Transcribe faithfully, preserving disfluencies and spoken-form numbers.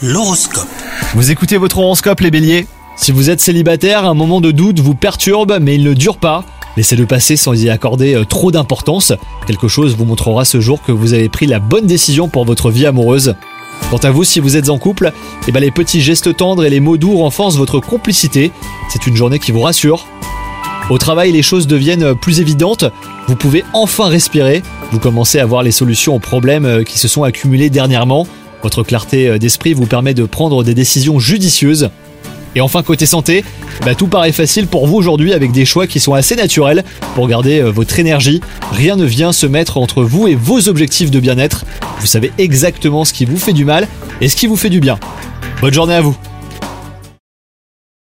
L'horoscope. Vous écoutez votre horoscope les béliers ? Si vous êtes célibataire, un moment de doute vous perturbe mais il ne dure pas. Laissez-le passer sans y accorder trop d'importance. Quelque chose vous montrera ce jour que vous avez pris la bonne décision pour votre vie amoureuse. Quant à vous, si vous êtes en couple, eh ben les petits gestes tendres et les mots doux renforcent votre complicité. C'est une journée qui vous rassure. Au travail, les choses deviennent plus évidentes. Vous pouvez enfin respirer. Vous commencez à voir les solutions aux problèmes qui se sont accumulés dernièrement. Votre clarté d'esprit vous permet de prendre des décisions judicieuses. Et enfin, côté santé, bah tout paraît facile pour vous aujourd'hui avec des choix qui sont assez naturels pour garder votre énergie. Rien ne vient se mettre entre vous et vos objectifs de bien-être. Vous savez exactement ce qui vous fait du mal et ce qui vous fait du bien. Bonne journée à vous!